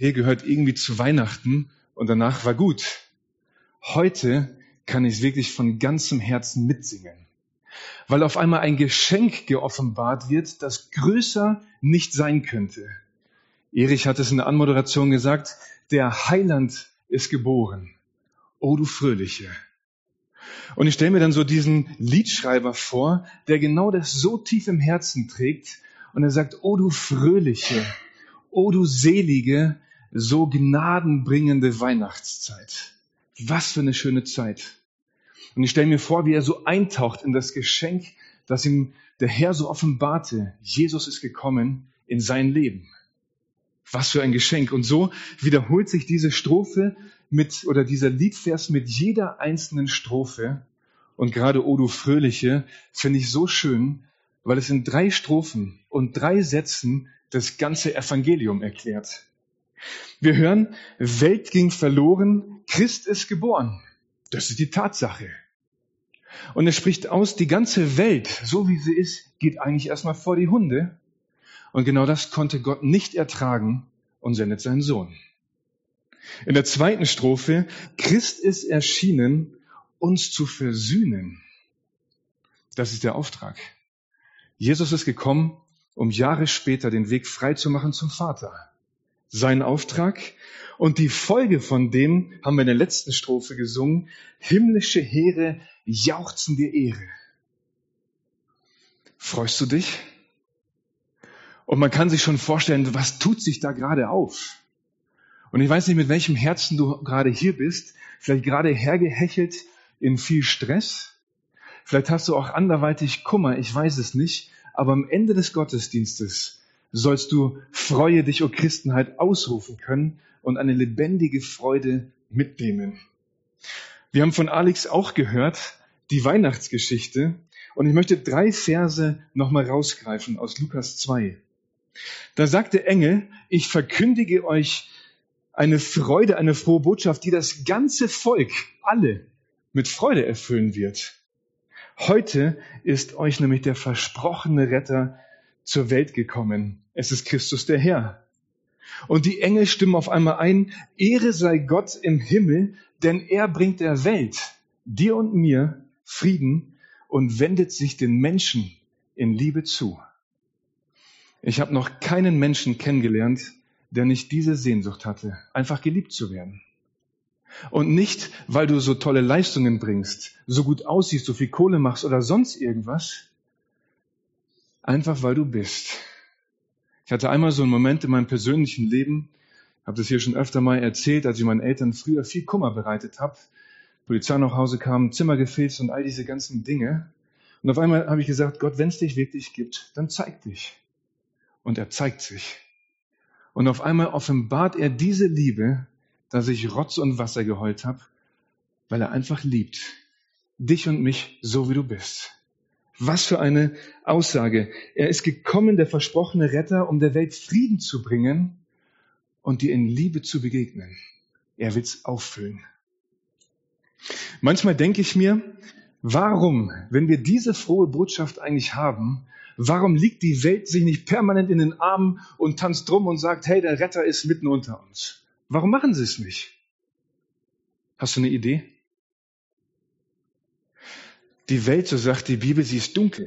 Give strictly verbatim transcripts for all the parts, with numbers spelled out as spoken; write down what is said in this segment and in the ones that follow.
hier gehört irgendwie zu Weihnachten und danach war gut. Heute kann ich es wirklich von ganzem Herzen mitsingen, weil auf einmal ein Geschenk geoffenbart wird, das größer nicht sein könnte. Erich hat es in der Anmoderation gesagt, der Heiland ist geboren. O du Fröhliche. Und ich stelle mir dann so diesen Liedschreiber vor, der genau das so tief im Herzen trägt und er sagt, o du Fröhliche, o du Selige, so gnadenbringende Weihnachtszeit. Was für eine schöne Zeit. Und ich stelle mir vor, wie er so eintaucht in das Geschenk, das ihm der Herr so offenbarte. Jesus ist gekommen in sein Leben. Was für ein Geschenk. Und so wiederholt sich diese Strophe mit, oder dieser Liedvers mit jeder einzelnen Strophe. Und gerade O du Fröhliche finde ich so schön, weil es in drei Strophen und drei Sätzen das ganze Evangelium erklärt. Wir hören, Welt ging verloren, Christ ist geboren. Das ist die Tatsache. Und er spricht aus, die ganze Welt, so wie sie ist, geht eigentlich erstmal vor die Hunde. Und genau das konnte Gott nicht ertragen und sendet seinen Sohn. In der zweiten Strophe, Christ ist erschienen, uns zu versöhnen. Das ist der Auftrag. Jesus ist gekommen, um Jahre später den Weg frei zu machen zum Vater. Sein Auftrag und die Folge von dem haben wir in der letzten Strophe gesungen. Himmlische Heere jauchzen dir Ehre. Freust du dich? Und man kann sich schon vorstellen, was tut sich da gerade auf? Und ich weiß nicht, mit welchem Herzen du gerade hier bist. Vielleicht gerade hergehechelt in viel Stress. Vielleicht hast du auch anderweitig Kummer, ich weiß es nicht. Aber am Ende des Gottesdienstes sollst du Freue dich, o Christenheit, ausrufen können und eine lebendige Freude mitnehmen. Wir haben von Alex auch gehört, die Weihnachtsgeschichte. Und ich möchte drei Verse nochmal rausgreifen aus Lukas zwei. Da sagt der Engel, ich verkündige euch eine Freude, eine frohe Botschaft, die das ganze Volk, alle, mit Freude erfüllen wird. Heute ist euch nämlich der versprochene Retter zur Welt gekommen. Es ist Christus der Herr. Und die Engel stimmen auf einmal ein, Ehre sei Gott im Himmel, denn er bringt der Welt, dir und mir, Frieden und wendet sich den Menschen in Liebe zu. Ich habe noch keinen Menschen kennengelernt, der nicht diese Sehnsucht hatte, einfach geliebt zu werden. Und nicht, weil du so tolle Leistungen bringst, so gut aussiehst, so viel Kohle machst oder sonst irgendwas, einfach weil du bist. Ich hatte einmal so einen Moment in meinem persönlichen Leben, habe das hier schon öfter mal erzählt, als ich meinen Eltern früher viel Kummer bereitet habe. Polizei nach Hause kam, Zimmer gefilzt und all diese ganzen Dinge. Und auf einmal habe ich gesagt, Gott, wenn es dich wirklich gibt, dann zeig dich. Und er zeigt sich. Und auf einmal offenbart er diese Liebe, dass ich Rotz und Wasser geheult habe, weil er einfach liebt. Dich und mich, so wie du bist. Was für eine Aussage. Er ist gekommen, der versprochene Retter, um der Welt Frieden zu bringen und dir in Liebe zu begegnen. Er will es auffüllen. Manchmal denke ich mir, warum, wenn wir diese frohe Botschaft eigentlich haben, warum liegt die Welt sich nicht permanent in den Armen und tanzt drum und sagt, hey, der Retter ist mitten unter uns? Warum machen sie es nicht? Hast du eine Idee? Die Welt, so sagt die Bibel, sie ist dunkel.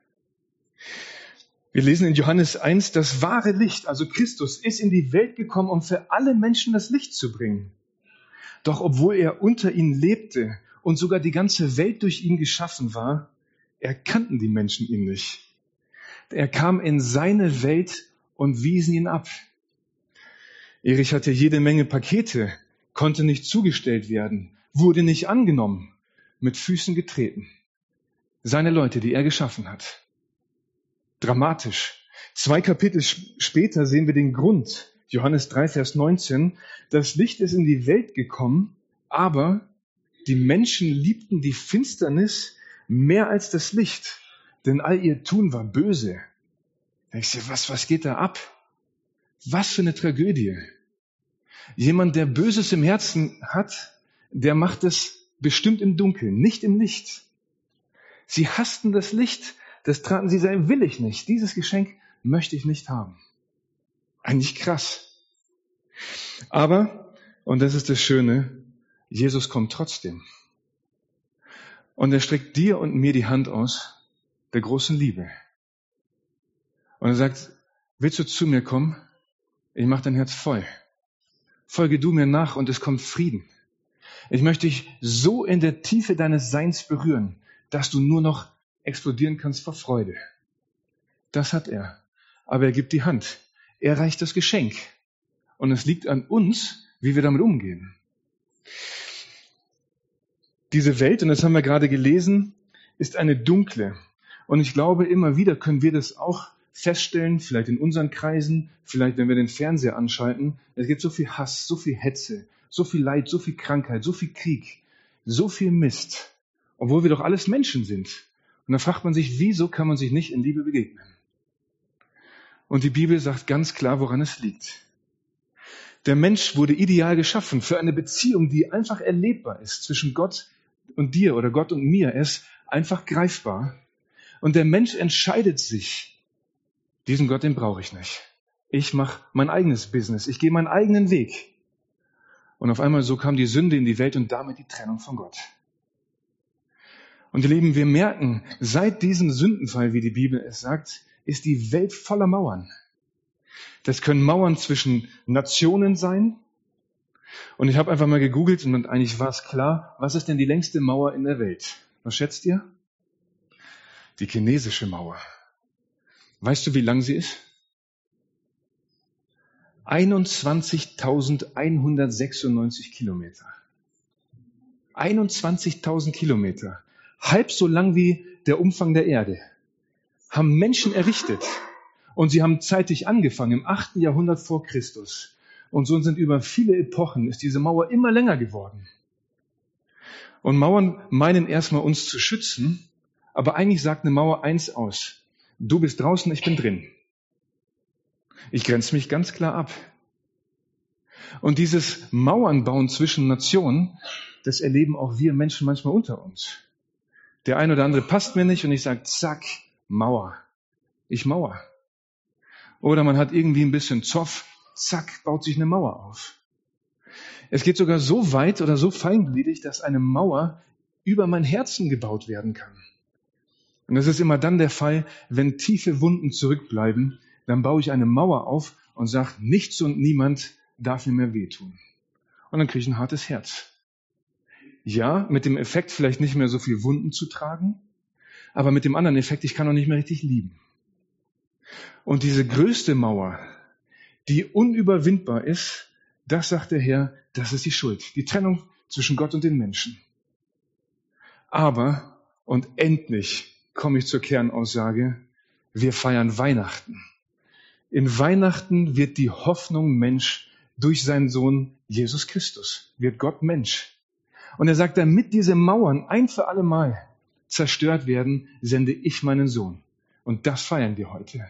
Wir lesen in Johannes eins, das wahre Licht, also Christus, ist in die Welt gekommen, um für alle Menschen das Licht zu bringen. Doch obwohl er unter ihnen lebte und sogar die ganze Welt durch ihn geschaffen war, erkannten die Menschen ihn nicht. Er kam in seine Welt und wiesen ihn ab. Erich hatte jede Menge Pakete, konnte nicht zugestellt werden, wurde nicht angenommen, mit Füßen getreten. Seine Leute, die er geschaffen hat. Dramatisch. Zwei Kapitel später sehen wir den Grund. Johannes drei, Vers neunzehn. Das Licht ist in die Welt gekommen, aber die Menschen liebten die Finsternis mehr als das Licht, denn all ihr Tun war böse. Denkst du, was, was geht da ab? Was für eine Tragödie. Jemand, der Böses im Herzen hat, der macht es bestimmt im Dunkeln, nicht im Licht. Sie hassten das Licht, das traten sie, sagen, will ich nicht. Dieses Geschenk möchte ich nicht haben. Eigentlich krass. Aber, und das ist das Schöne, Jesus kommt trotzdem. Und er streckt dir und mir die Hand aus, der großen Liebe. Und er sagt, willst du zu mir kommen? Ich mache dein Herz voll. Folge du mir nach und es kommt Frieden. Ich möchte dich so in der Tiefe deines Seins berühren, dass du nur noch explodieren kannst vor Freude. Das hat er. Aber er gibt die Hand. Er reicht das Geschenk. Und es liegt an uns, wie wir damit umgehen. Diese Welt, und das haben wir gerade gelesen, ist eine dunkle. Und ich glaube, immer wieder können wir das auch feststellen, vielleicht in unseren Kreisen, vielleicht wenn wir den Fernseher anschalten. Es gibt so viel Hass, so viel Hetze, so viel Leid, so viel Krankheit, so viel Krieg, so viel Mist. Obwohl wir doch alles Menschen sind. Und da fragt man sich, wieso kann man sich nicht in Liebe begegnen? Und die Bibel sagt ganz klar, woran es liegt. Der Mensch wurde ideal geschaffen für eine Beziehung, die einfach erlebbar ist zwischen Gott und dir oder Gott und mir. Er ist einfach greifbar. Und der Mensch entscheidet sich, diesen Gott, den brauche ich nicht. Ich mache mein eigenes Business. Ich gehe meinen eigenen Weg. Und auf einmal so kam die Sünde in die Welt und damit die Trennung von Gott. Und ihr Lieben, wir merken, seit diesem Sündenfall, wie die Bibel es sagt, ist die Welt voller Mauern. Das können Mauern zwischen Nationen sein. Und ich habe einfach mal gegoogelt und eigentlich war es klar, was ist denn die längste Mauer in der Welt? Was schätzt ihr? Die chinesische Mauer. Weißt du, wie lang sie ist? einundzwanzigtausendeinhundertsechsundneunzig Kilometer. einundzwanzigtausend Kilometer. Halb so lang wie der Umfang der Erde. Haben Menschen errichtet. Und sie haben zeitig angefangen, im achten Jahrhundert vor Christus. Und so sind über viele Epochen, ist diese Mauer immer länger geworden. Und Mauern meinen erstmal uns zu schützen, aber eigentlich sagt eine Mauer eins aus. Du bist draußen, ich bin drin. Ich grenze mich ganz klar ab. Und dieses Mauernbauen zwischen Nationen, das erleben auch wir Menschen manchmal unter uns. Der eine oder andere passt mir nicht und ich sage, zack, Mauer. Ich mauer. Oder man hat irgendwie ein bisschen Zoff, zack, baut sich eine Mauer auf. Es geht sogar so weit oder so feingliedrig, dass eine Mauer über mein Herzen gebaut werden kann. Und das ist immer dann der Fall, wenn tiefe Wunden zurückbleiben, dann baue ich eine Mauer auf und sage, nichts und niemand darf mir mehr wehtun. Und dann kriege ich ein hartes Herz. Ja, mit dem Effekt vielleicht nicht mehr so viel Wunden zu tragen, aber mit dem anderen Effekt, ich kann auch nicht mehr richtig lieben. Und diese größte Mauer, die unüberwindbar ist, das sagt der Herr, das ist die Schuld. Die Trennung zwischen Gott und den Menschen. Aber, und endlich komme ich zur Kernaussage, wir feiern Weihnachten. In Weihnachten wird die Hoffnung Mensch durch seinen Sohn Jesus Christus, wird Gott Mensch. Und er sagt, damit diese Mauern ein für alle Mal zerstört werden, sende ich meinen Sohn. Und das feiern wir heute.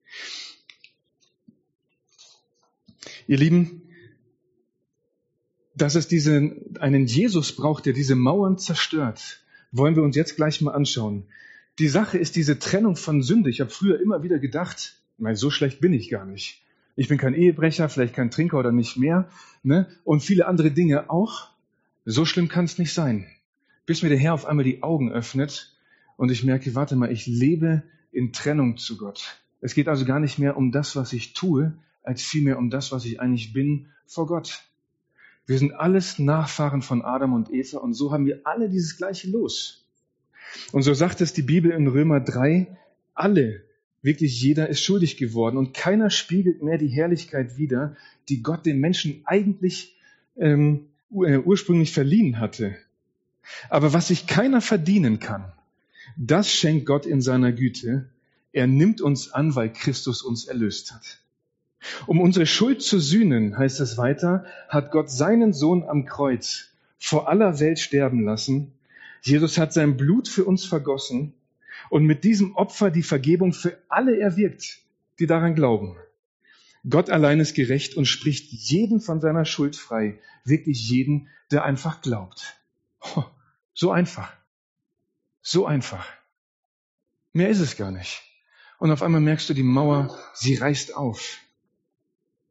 Ihr Lieben, dass es diesen, einen Jesus braucht, der diese Mauern zerstört, wollen wir uns jetzt gleich mal anschauen. Die Sache ist diese Trennung von Sünde. Ich habe früher immer wieder gedacht, nein, so schlecht bin ich gar nicht. Ich bin kein Ehebrecher, vielleicht kein Trinker oder nicht mehr. Ne? Und viele andere Dinge auch. So schlimm kann es nicht sein. Bis mir der Herr auf einmal die Augen öffnet und ich merke, warte mal, ich lebe in Trennung zu Gott. Es geht also gar nicht mehr um das, was ich tue, als vielmehr um das, was ich eigentlich bin vor Gott. Wir sind alles Nachfahren von Adam und Eva und so haben wir alle dieses gleiche Los. Und so sagt es die Bibel in Römer drei, alle, wirklich jeder ist schuldig geworden und keiner spiegelt mehr die Herrlichkeit wider, die Gott den Menschen eigentlich ähm, ursprünglich verliehen hatte. Aber was sich keiner verdienen kann, das schenkt Gott in seiner Güte. Er nimmt uns an, weil Christus uns erlöst hat. Um unsere Schuld zu sühnen, heißt es weiter, hat Gott seinen Sohn am Kreuz vor aller Welt sterben lassen. Jesus hat sein Blut für uns vergossen und mit diesem Opfer die Vergebung für alle erwirkt, die daran glauben. Gott allein ist gerecht und spricht jeden von seiner Schuld frei. Wirklich jeden, der einfach glaubt. Oh, so einfach. So einfach. Mehr ist es gar nicht. Und auf einmal merkst du, die Mauer, sie reißt auf.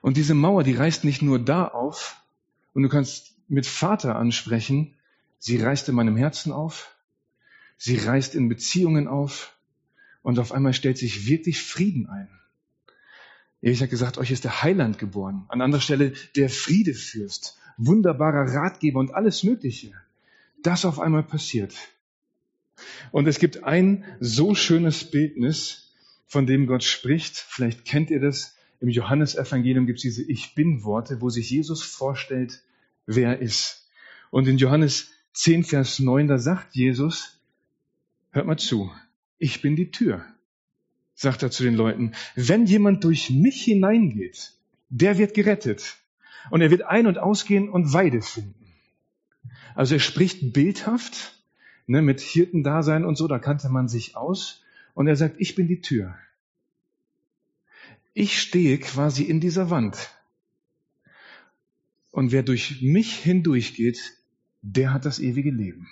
Und diese Mauer, die reißt nicht nur da auf, und du kannst mit Vater ansprechen, sie reißt in meinem Herzen auf, sie reißt in Beziehungen auf, und auf einmal stellt sich wirklich Frieden ein. Jesus hat gesagt, euch ist der Heiland geboren. An anderer Stelle der Friedefürst, wunderbarer Ratgeber und alles Mögliche. Das auf einmal passiert. Und es gibt ein so schönes Bildnis, von dem Gott spricht. Vielleicht kennt ihr das. Im Johannesevangelium gibt es diese Ich-Bin-Worte, wo sich Jesus vorstellt, wer er ist. Und in Johannes zehn, Vers neun, da sagt Jesus, hört mal zu, ich bin die Tür, sagt er zu den Leuten. Wenn jemand durch mich hineingeht, der wird gerettet. Und er wird ein- und ausgehen und Weide finden. Also er spricht bildhaft, ne, mit Hirtendasein und so, da kannte man sich aus. Und er sagt, ich bin die Tür. Ich stehe quasi in dieser Wand. Und wer durch mich hindurchgeht, der hat das ewige Leben.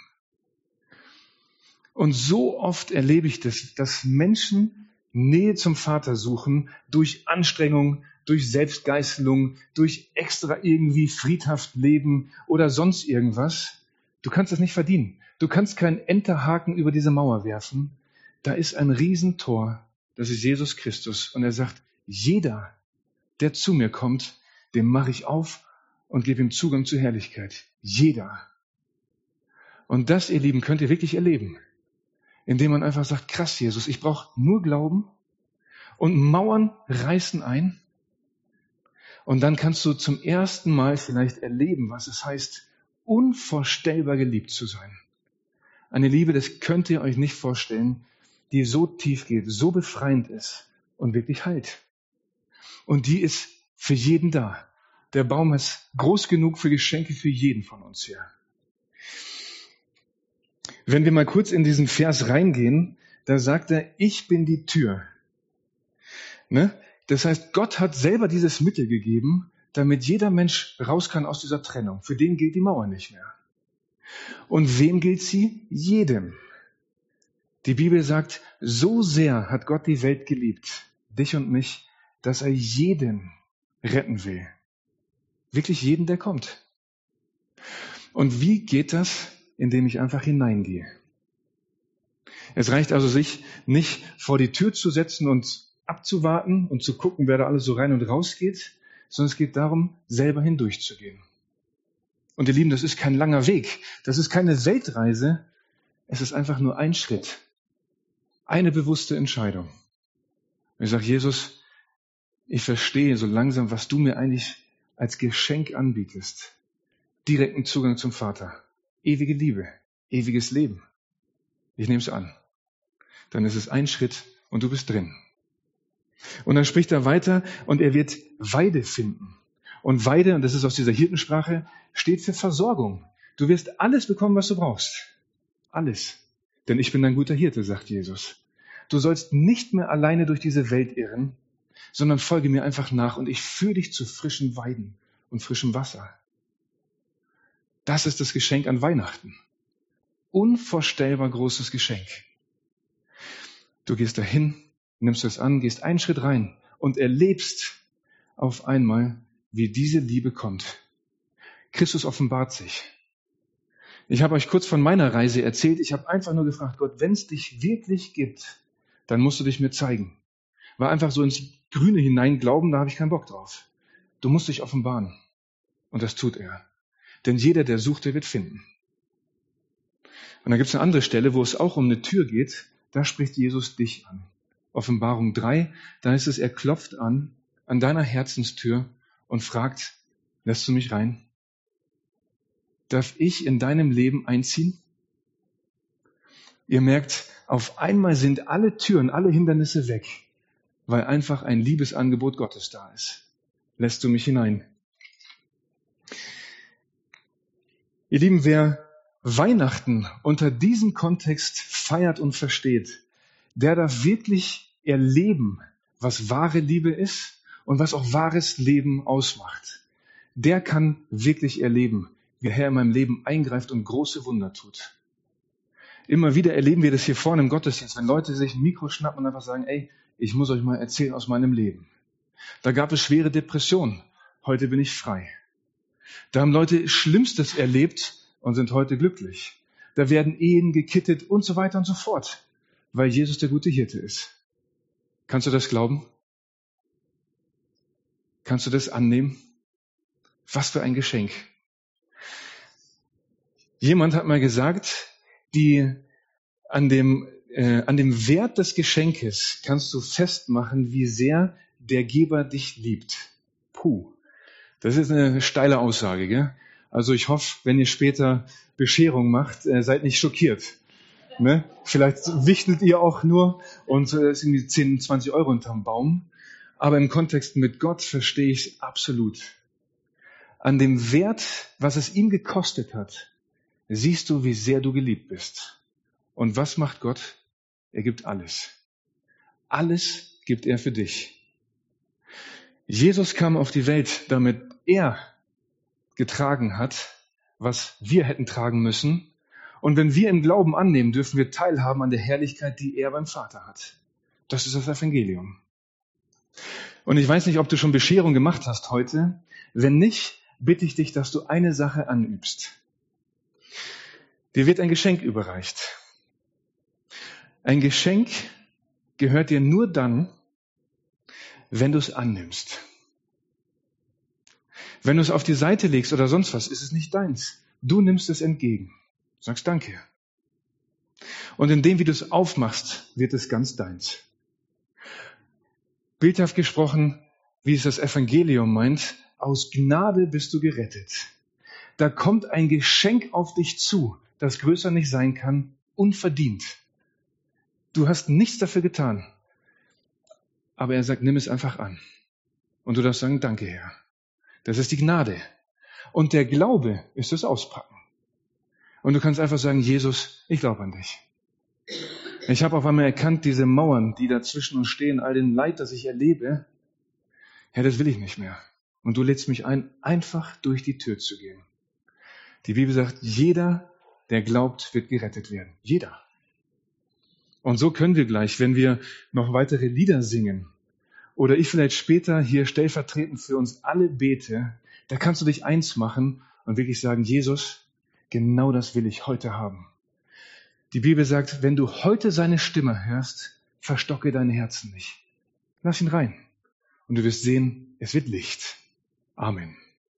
Und so oft erlebe ich das, dass Menschen Nähe zum Vater suchen durch Anstrengung, durch Selbstgeißelung, durch extra irgendwie friedhaft leben oder sonst irgendwas. Du kannst das nicht verdienen. Du kannst keinen Enterhaken über diese Mauer werfen. Da ist ein Riesentor, das ist Jesus Christus. Und er sagt, jeder, der zu mir kommt, dem mache ich auf und gebe ihm Zugang zur Herrlichkeit. Jeder. Und das, ihr Lieben, könnt ihr wirklich erleben. Indem man einfach sagt, krass, Jesus, ich brauche nur Glauben und Mauern reißen ein. Und dann kannst du zum ersten Mal vielleicht erleben, was es heißt, unvorstellbar geliebt zu sein. Eine Liebe, das könnt ihr euch nicht vorstellen, die so tief geht, so befreiend ist und wirklich heilt. Und die ist für jeden da. Der Baum ist groß genug für Geschenke für jeden von uns hier. Wenn wir mal kurz in diesen Vers reingehen, da sagt er, ich bin die Tür. Ne? Das heißt, Gott hat selber dieses Mittel gegeben, damit jeder Mensch raus kann aus dieser Trennung. Für den gilt die Mauer nicht mehr. Und wem gilt sie? Jedem. Die Bibel sagt, so sehr hat Gott die Welt geliebt, dich und mich, dass er jeden retten will. Wirklich jeden, der kommt. Und wie geht das? Indem ich einfach hineingehe. Es reicht also, sich nicht vor die Tür zu setzen und abzuwarten und zu gucken, wer da alles so rein und raus geht, sondern es geht darum, selber hindurchzugehen. Und ihr Lieben, das ist kein langer Weg. Das ist keine Weltreise. Es ist einfach nur ein Schritt. Eine bewusste Entscheidung. Und ich sage, Jesus, ich verstehe so langsam, was du mir eigentlich als Geschenk anbietest. Direkten Zugang zum Vater. Ewige Liebe. Ewiges Leben. Ich nehme es an. Dann ist es ein Schritt und du bist drin. Und dann spricht er weiter und er wird Weide finden. Und Weide, und das ist aus dieser Hirtensprache, steht für Versorgung. Du wirst alles bekommen, was du brauchst. Alles. Denn ich bin ein guter Hirte, sagt Jesus. Du sollst nicht mehr alleine durch diese Welt irren, sondern folge mir einfach nach und ich führe dich zu frischen Weiden und frischem Wasser. Das ist das Geschenk an Weihnachten. Unvorstellbar großes Geschenk. Du gehst dahin, nimmst es an, gehst einen Schritt rein und erlebst auf einmal, wie diese Liebe kommt. Christus offenbart sich. Ich habe euch kurz von meiner Reise erzählt. Ich habe einfach nur gefragt, Gott, wenn es dich wirklich gibt, dann musst du dich mir zeigen. War einfach so ins Grüne hinein glauben, da habe ich keinen Bock drauf. Du musst dich offenbaren. Und das tut er. Denn jeder, der sucht, der wird finden. Und dann gibt es eine andere Stelle, wo es auch um eine Tür geht. Da spricht Jesus dich an. Offenbarung drei, da ist es, er klopft an, an deiner Herzenstür und fragt, lässt du mich rein? Darf ich in deinem Leben einziehen? Ihr merkt, auf einmal sind alle Türen, alle Hindernisse weg, weil einfach ein Liebesangebot Gottes da ist. Lässt du mich hinein? Ihr Lieben, wer Weihnachten unter diesem Kontext feiert und versteht, der darf wirklich erleben, was wahre Liebe ist und was auch wahres Leben ausmacht. Der kann wirklich erleben, wie der Herr in meinem Leben eingreift und große Wunder tut. Immer wieder erleben wir das hier vorne im Gottesdienst, wenn Leute sich ein Mikro schnappen und einfach sagen, ey, ich muss euch mal erzählen aus meinem Leben. Da gab es schwere Depressionen. Heute bin ich frei. Da haben Leute Schlimmstes erlebt und sind heute glücklich. Da werden Ehen gekittet und so weiter und so fort, weil Jesus der gute Hirte ist. Kannst du das glauben? Kannst du das annehmen? Was für ein Geschenk. Jemand hat mal gesagt, die an dem, äh, an dem Wert des Geschenkes kannst du festmachen, wie sehr der Geber dich liebt. Puh, das ist eine steile Aussage, gell? Also ich hoffe, wenn ihr später Bescherung macht, äh, seid nicht schockiert. Ne? Vielleicht wichtelt ihr auch nur und äh, ist irgendwie zehn, zwanzig Euro unterm Baum. Aber im Kontext mit Gott verstehe ich es absolut. An dem Wert, was es ihm gekostet hat, siehst du, wie sehr du geliebt bist. Und was macht Gott? Er gibt alles. Alles gibt er für dich. Jesus kam auf die Welt, damit er getragen hat, was wir hätten tragen müssen. Und wenn wir im Glauben annehmen, dürfen wir teilhaben an der Herrlichkeit, die er beim Vater hat. Das ist das Evangelium. Und ich weiß nicht, ob du schon Bescherung gemacht hast heute. Wenn nicht, bitte ich dich, dass du eine Sache anübst. Dir wird ein Geschenk überreicht. Ein Geschenk gehört dir nur dann, wenn du es annimmst. Wenn du es auf die Seite legst oder sonst was, ist es nicht deins. Du nimmst es entgegen. Sagst Danke. Und indem, wie du es aufmachst, wird es ganz deins. Bildhaft gesprochen, wie es das Evangelium meint, aus Gnade bist du gerettet. Da kommt ein Geschenk auf dich zu, das größer nicht sein kann, unverdient. Du hast nichts dafür getan. Aber er sagt, nimm es einfach an. Und du darfst sagen, danke Herr. Das ist die Gnade. Und der Glaube ist das Auspacken. Und du kannst einfach sagen, Jesus, ich glaube an dich. Ich habe auf einmal erkannt, diese Mauern, die da zwischen uns stehen, all den Leid, das ich erlebe, Herr, das will ich nicht mehr. Und du lädst mich ein, einfach durch die Tür zu gehen. Die Bibel sagt, jeder, der glaubt, wird gerettet werden. Jeder. Und so können wir gleich, wenn wir noch weitere Lieder singen, oder ich vielleicht später hier stellvertretend für uns alle bete, da kannst du dich eins machen und wirklich sagen, Jesus, genau das will ich heute haben. Die Bibel sagt, wenn du heute seine Stimme hörst, verstocke deine Herzen nicht. Lass ihn rein. Und du wirst sehen, es wird Licht. Amen.